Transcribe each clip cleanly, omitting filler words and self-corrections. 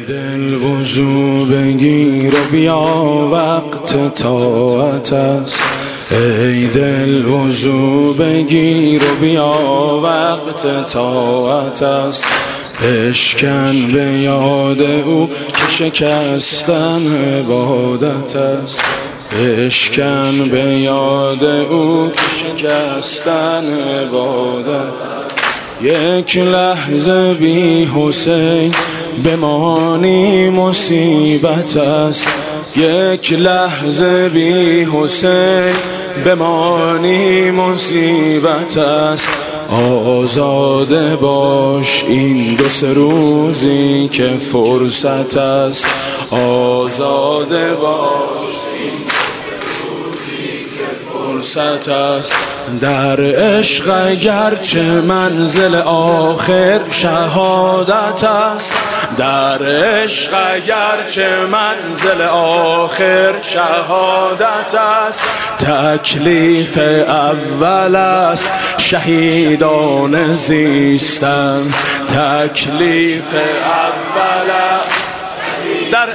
دل وضو بگیر و بیا وقت طاعت است. ای دل وضو بگیر و بیا وقت طاعت است. بشکن به یاد او که شکستن عبادت است. بشکن به یاد او که شکستن عبادت. یک لحظه بی حسین بمانی مصیبت است. یک لحظه بی حسین بمانی مصیبت است. آزاده باش این دو سه روزی که فرصت است. آزاده باش این دو سه روزی که فرصت است. در عشق اگرچه منزل آخر شهادت است. در عشق اگرچه منزل آخر شهادت است. تکلیف اول است شهیدان زیستن. تکلیف اول است در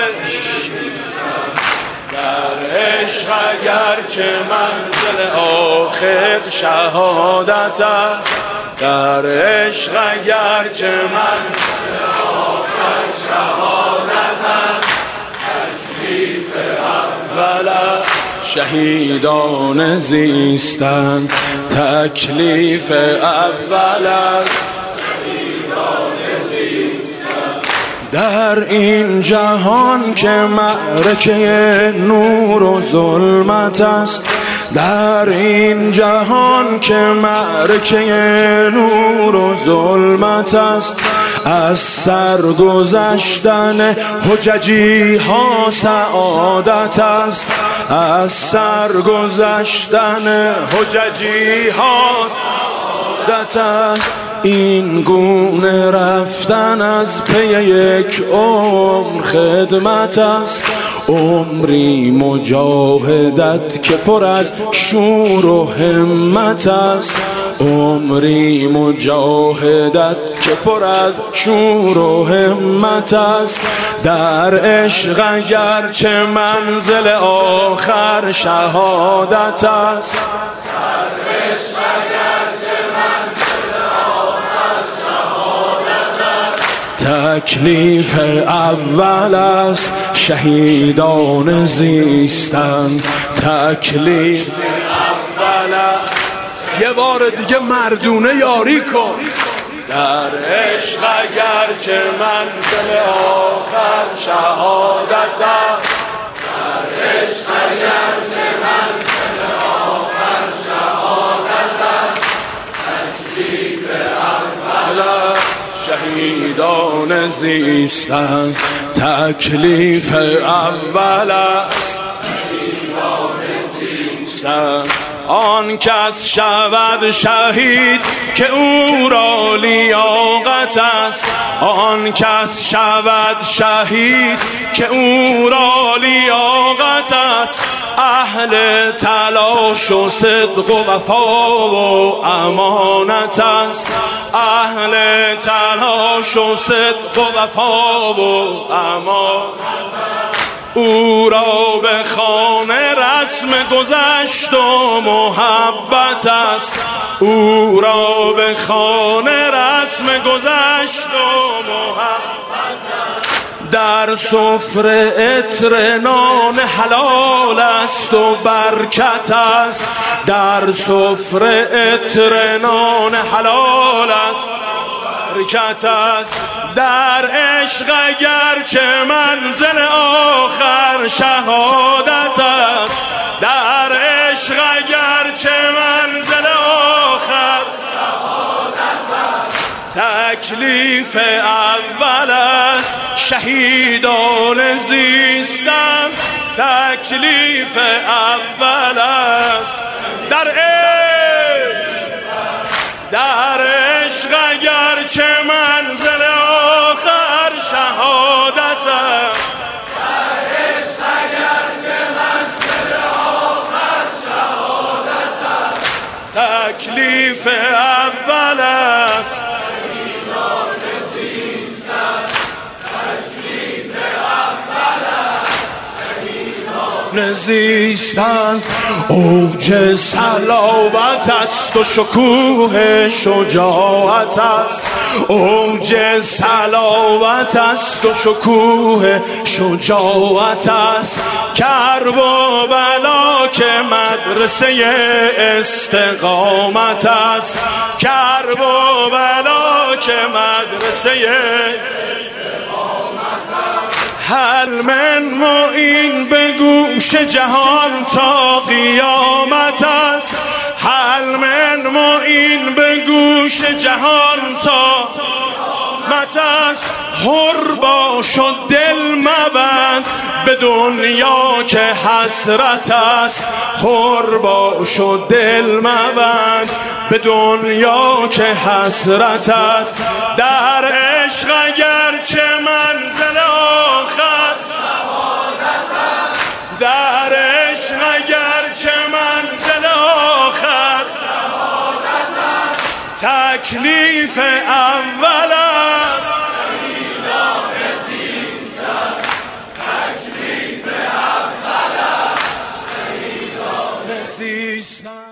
عشق اگرچه منزل آخر شهادت است. در عشق اگرچه منزل آخر شهادت است. تکلیف اول شهیدان زیستن. تکلیف اول است در این جهان که معرکه نور و ظلمت است. در این جهان که معرکه نور و ظلمت است. از سر گذشتن حججی ها سعادت است. از سر گذشتن حججی ها سعادت است. این گونه رفتن از پی یک عمر خدمت است. عمری مجاهدت که پر از شور و همت است. عمری مجاهدت که پر از شور و همت است. در عشق اگرچه منزل آخر شهادت است. تکلیف اول است شهیدان زیستن. تکلیف اول است. یه بار دیگه مردونه یاری کن. در عشق اگرچه منزل آخر شهادت است. در عشق اگرچه منزل آخر شهادت است. تکلیف اول است شهیدان زیستن. تکلیف اول است شهیدان زیستن. آن کس شود شهید که او را لیاقت است. آن کس شود شهید که او را لیاقت است. اهل تلاش و صدق و وفا و امانت است. اهل تلاش و صدق و وفا و امانت است. او را به خانه رسم گذشت و محبت است. او را به خانه رسم گذشت و محبت است. در سفره عطر نان حلال است و برکت است. در سفره عطر نان حلال است برکت است. در عشق اگرچه منزل آخر شهادت است. در عشق اگرچه منزل آخر شهادت است. تکلیف اول است شهیدان زیستن. تکلیف اول است در عشق اگرچه منزل آخر شهادت است. در عشق اگرچه منزل آخر شهادت است. تکلیف اول است شهیدان زیستن. نزیستن اوج صلابت است و شکوه شجاعت است، اوج صلابت است و شکوه شجاعت است. کرب و بلا که مدرسه استقامت است، کرب و بلا که مدرسه هل من معین به گوش جهان تا قیامت است، هل من معین به گوش جهان تا قیامت است. حر باش و دل مبند به دنیا که حسرت است، حر باش و دل مبند به دنیا که حسرت است. در عشق اگرچه منزل آخر در عشق اگرچه منزل آخر تکلیف اول است، تکلیف اول است.